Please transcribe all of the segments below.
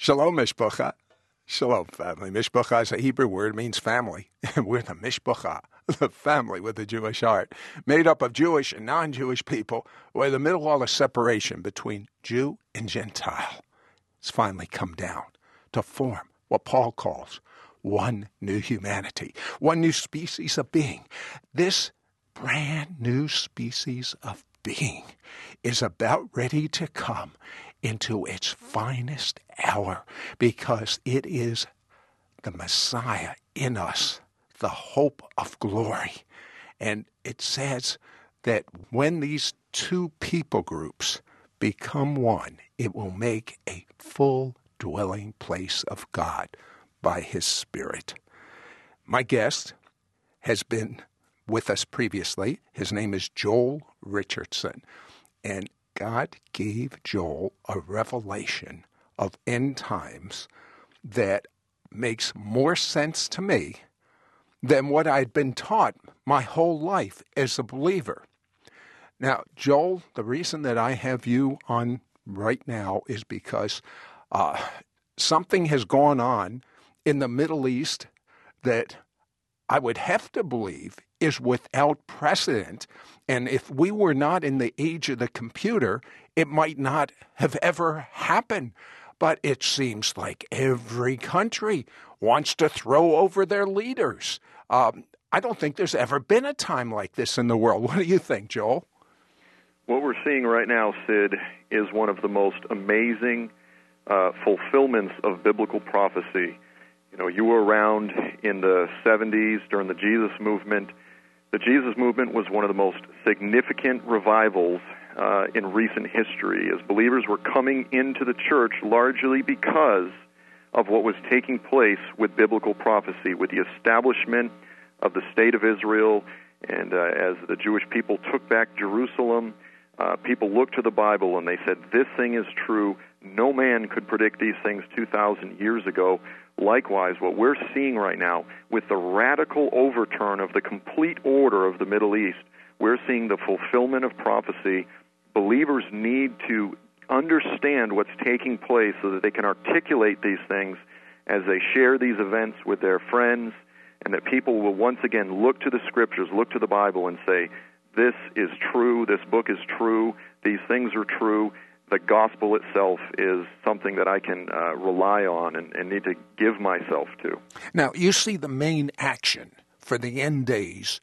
Shalom, Mishpacha. Shalom, family. Mishpacha is a Hebrew word, means family. We're the Mishpacha, the family with a Jewish heart, made up of Jewish and non-Jewish people, where the middle wall of separation between Jew and Gentile has finally come down to form what Paul calls one new humanity, one new species of being. This brand new species of being is about ready to come into its finest hour, because it is the Messiah in us, the hope of glory. And it says that when these two people groups become one, it will make a full dwelling place of God by His Spirit. My guest has been with us previously. His name is Joel Richardson, and God gave Joel a revelation of end times that makes more sense to me than what I'd been taught my whole life as a believer. Now, Joel, the reason that I have you on right now is because something has gone on in the Middle East that I would have to believe is without precedent. And if we were not in the age of the computer, it might not have ever happened. But it seems like every country wants to throw over their leaders. I don't think there's ever been a time like this in the world. What do you think, Joel? What we're seeing right now, Sid, is one of the most amazing fulfillments of biblical prophecy. You know, you were around in the 70s during the Jesus movement. The Jesus movement was one of the most significant revivals in recent history, as believers were coming into the church largely because of what was taking place with biblical prophecy, with the establishment of the state of Israel. And as the Jewish people took back Jerusalem, people looked to the Bible and they said, this thing is true. No man could predict these things 2,000 years ago. Likewise, what we're seeing right now with the radical overturn of the complete order of the Middle East, we're seeing the fulfillment of prophecy. Believers need to understand what's taking place so that they can articulate these things as they share these events with their friends, and that people will once again look to the Scriptures, look to the Bible and say, this is true, this book is true, these things are true. The gospel itself is something that I can rely on and need to give myself to. Now, you see the main action for the end days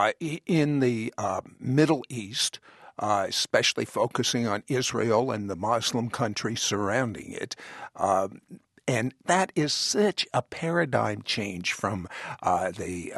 in the Middle East, especially focusing on Israel and the Muslim countries surrounding it. And that is such a paradigm change from the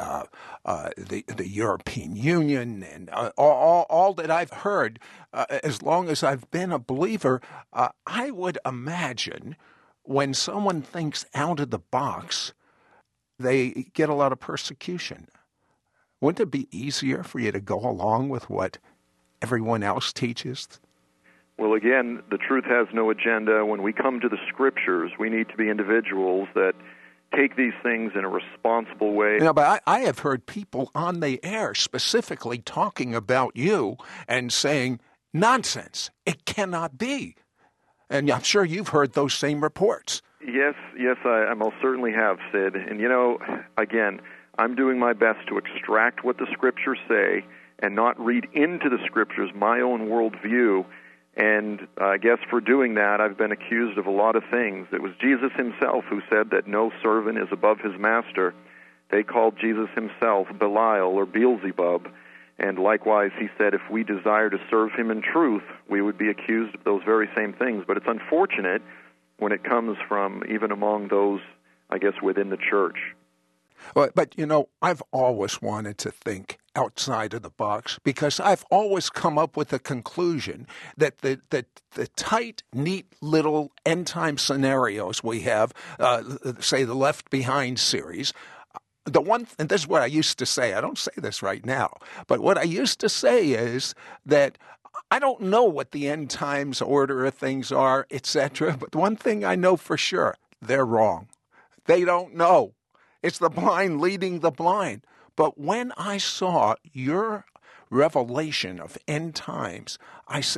European Union and all that I've heard. As long as I've been a believer, I would imagine when someone thinks out of the box, they get a lot of persecution. Wouldn't it be easier for you to go along with what everyone else teaches? Well, again, the truth has no agenda. When we come to the Scriptures, we need to be individuals that take these things in a responsible way. No, but I have heard people on the air specifically talking about you and saying, nonsense, it cannot be. And I'm sure you've heard those same reports. Yes, I most certainly have, Sid. And, you know, again, I'm doing my best to extract what the Scriptures say and not read into the Scriptures my own worldview. And I guess for doing that, I've been accused of a lot of things. It was Jesus himself who said that no servant is above his master. They called Jesus himself Belial or Beelzebub. And likewise, he said if we desire to serve him in truth, we would be accused of those very same things. But it's unfortunate when it comes from even among those, I guess, within the church. But, you know, I've always wanted to think outside of the box, because I've always come up with the conclusion that the tight, neat little end-time scenarios we have, say the Left Behind series, and this is what I used to say, I don't say this right now, but what I used to say is that I don't know what the end times order of things are, etc., but one thing I know for sure, they're wrong. They don't know. It's the blind leading the blind. But when I saw your revelation of end times, I said,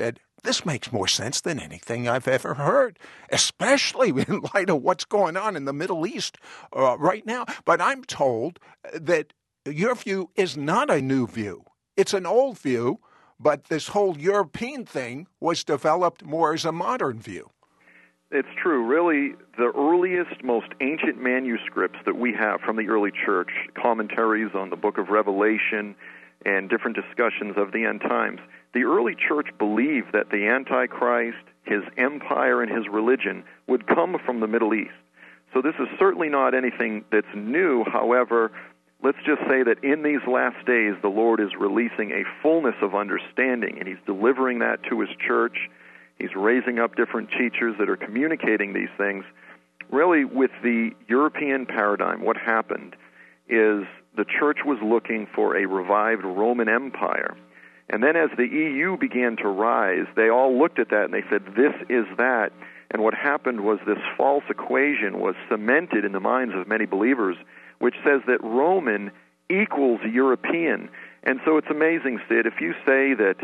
this makes more sense than anything I've ever heard, especially in light of what's going on in the Middle East right now. But I'm told that your view is not a new view. It's an old view, but this whole European thing was developed more as a modern view. It's true. Really, the earliest, most ancient manuscripts that we have from the early church, commentaries on the book of Revelation and different discussions of the end times, the early church believed that the Antichrist, his empire, and his religion would come from the Middle East. So this is certainly not anything that's new. However, let's just say that in these last days, the Lord is releasing a fullness of understanding, and he's delivering that to his church. He's raising up different teachers that are communicating these things. Really, with the European paradigm, what happened is the church was looking for a revived Roman Empire. And then as the EU began to rise, they all looked at that and they said, this is that. And what happened was this false equation was cemented in the minds of many believers, which says that Roman equals European. And so it's amazing, Sid, if you say that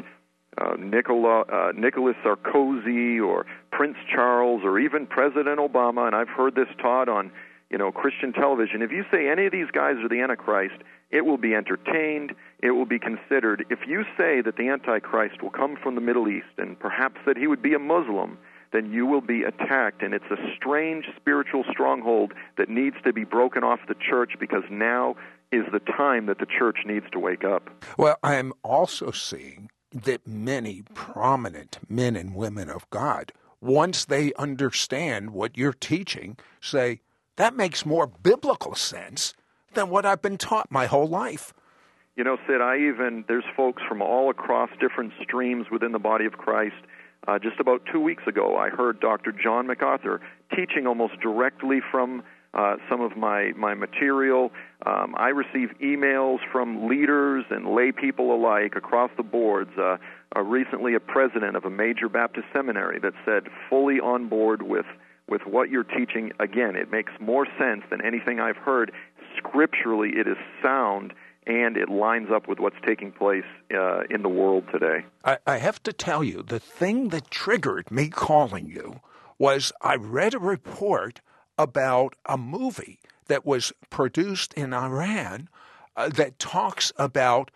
Nicholas Sarkozy or Prince Charles or even President Obama, and I've heard this taught on Christian television, if you say any of these guys are the Antichrist, it will be entertained, it will be considered. If you say that the Antichrist will come from the Middle East and perhaps that he would be a Muslim, then you will be attacked, and it's a strange spiritual stronghold that needs to be broken off the church, because now is the time that the church needs to wake up. Well, I am also seeing that many prominent men and women of God, once they understand what you're teaching, say, that makes more biblical sense than what I've been taught my whole life. Sid, there's folks from all across different streams within the body of Christ. Just about 2 weeks ago, I heard Dr. John MacArthur teaching almost directly from some of my material. I receive emails from leaders and lay people alike across the boards. Recently, a president of a major Baptist seminary that said, fully on board with what you're teaching. Again, it makes more sense than anything I've heard. Scripturally, it is sound, and it lines up with what's taking place in the world today. I have to tell you, the thing that triggered me calling you was I read a report about a movie that was produced in Iran that talks about,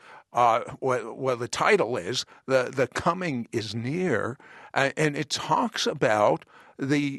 the title is, The Coming is Near, and it talks about the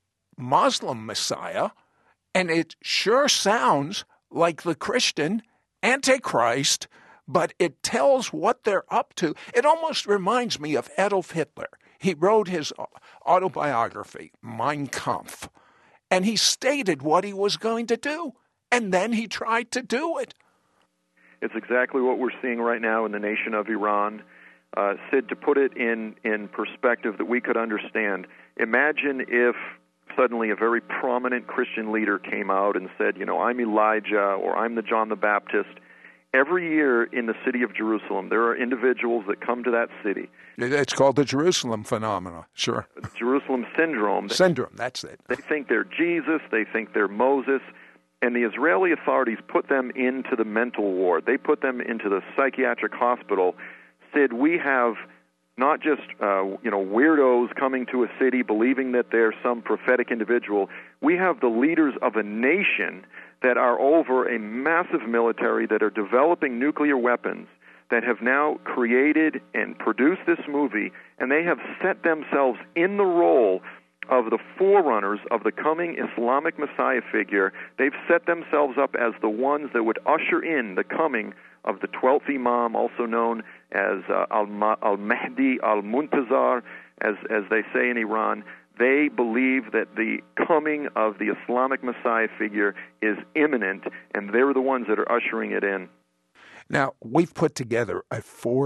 Muslim Messiah, and it sure sounds like the Christian Antichrist, but it tells what they're up to. It almost reminds me of Adolf Hitler. He wrote his autobiography, Mein Kampf, and he stated what he was going to do, and then he tried to do it. It's exactly what we're seeing right now in the nation of Iran. Sid, to put it in perspective that we could understand, imagine if suddenly a very prominent Christian leader came out and said, I'm Elijah, or I'm the John the Baptist. Every year in the city of Jerusalem, there are individuals that come to that city. It's called the Jerusalem phenomena, sure. Jerusalem syndrome. Syndrome, that's it. They think they're Jesus, they think they're Moses, and the Israeli authorities put them into the mental ward. They put them into the psychiatric hospital. Sid, we have not just weirdos coming to a city believing that they're some prophetic individual. We have the leaders of a nation that are over a massive military, that are developing nuclear weapons, that have now created and produced this movie, and they have set themselves in the role of the forerunners of the coming Islamic Messiah figure. They've set themselves up as the ones that would usher in the coming of the 12th Imam, also known as Al-Mahdi al-Muntazar, as they say in Iran. They believe that the coming of the Islamic Messiah figure is imminent, and they're the ones that are ushering it in. Now, we've put together a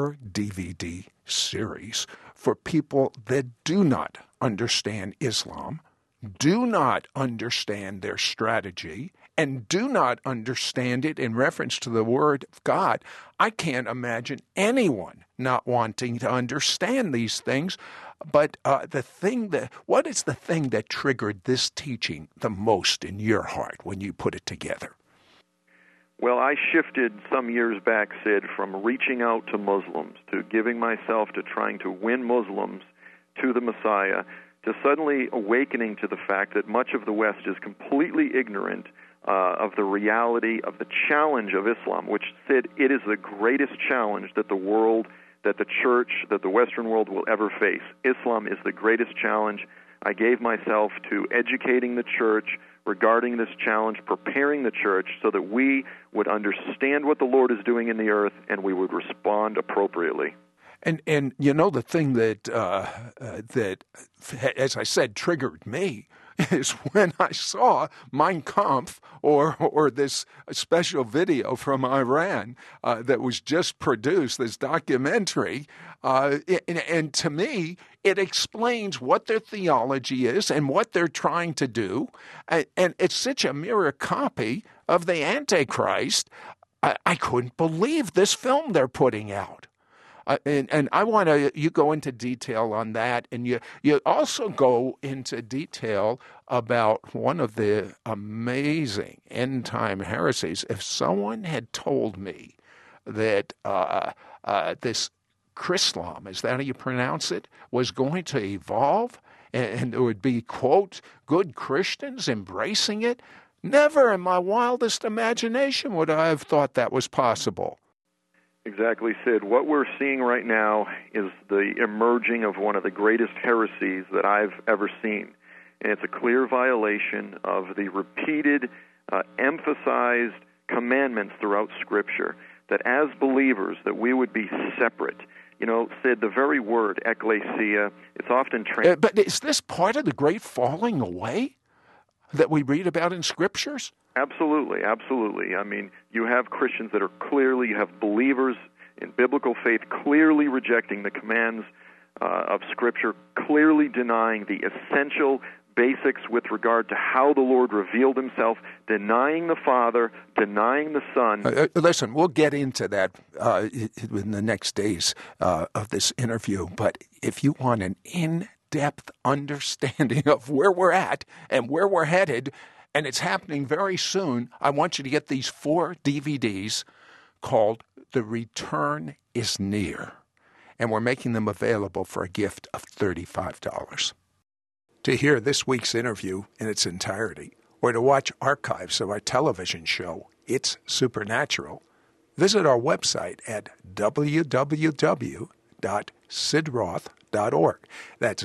4-DVD series for people that do not understand Islam, do not understand their strategy, and do not understand it in reference to the Word of God. I can't imagine anyone not wanting to understand these things. But what is the thing that triggered this teaching the most in your heart when you put it together? Well, I shifted some years back, Sid, from reaching out to Muslims to giving myself to trying to win Muslims to the Messiah, to suddenly awakening to the fact that much of the West is completely ignorant of the reality of the challenge of Islam, which said it is the greatest challenge that the world, that the church, that the Western world will ever face. Islam is the greatest challenge. I gave myself to educating the church regarding this challenge, preparing the church so that we would understand what the Lord is doing in the earth and we would respond appropriately. And you know, the thing that, as I said, triggered me is when I saw Mein Kampf or this special video from Iran that was just produced, this documentary, and to me, it explains what their theology is and what they're trying to do, and it's such a mirror copy of the Antichrist. I couldn't believe this film they're putting out. And I want you go into detail on that, and you also go into detail about one of the amazing end-time heresies. If someone had told me that this Chrislam, is that how you pronounce it, was going to evolve, and there would be, quote, good Christians embracing it, never in my wildest imagination would I have thought that was possible. Exactly, Sid. What we're seeing right now is the emerging of one of the greatest heresies that I've ever seen. And it's a clear violation of the repeated, emphasized commandments throughout Scripture, that as believers, that we would be separate. You know, Sid, the very word, ecclesia, it's often But is this part of the great falling away that we read about in Scriptures? Absolutely, absolutely. I mean, you have Christians that are clearly, you have believers in biblical faith clearly rejecting the commands of Scripture, clearly denying the essential basics with regard to how the Lord revealed himself, denying the Father, denying the Son. Listen, we'll get into that in the next days of this interview, but if you want an in-depth understanding of where we're at and where we're headed, and it's happening very soon, I want you to get these 4 DVDs called The Return is Near. And we're making them available for a gift of $35. To hear this week's interview in its entirety, or to watch archives of our television show, It's Supernatural, visit our website at www.sidroth.org. That's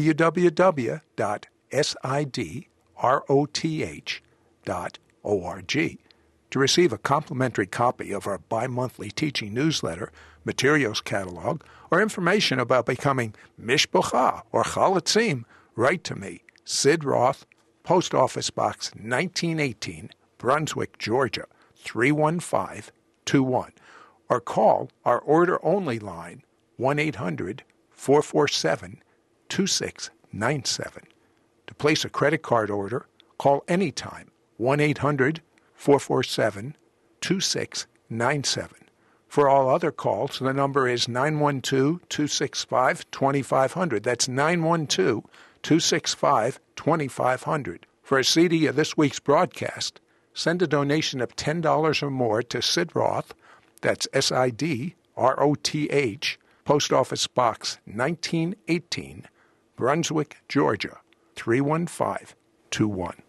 www.sidroth.org to receive a complimentary copy of our bi-monthly teaching newsletter, materials catalog, or information about becoming Mishpocha or Chalatzim. Write to me, Sid Roth, Post Office Box 1918, Brunswick, Georgia, 31521, or call our order-only line, 1-800-447-2697. To place a credit card order, call anytime, 1-800-447-2697. For all other calls, the number is 912-265-2500. That's 912-265-2500. For a CD of this week's broadcast, send a donation of $10 or more to Sid Roth, that's SIDROTH, Post Office Box 1918, Brunswick, Georgia, 31521.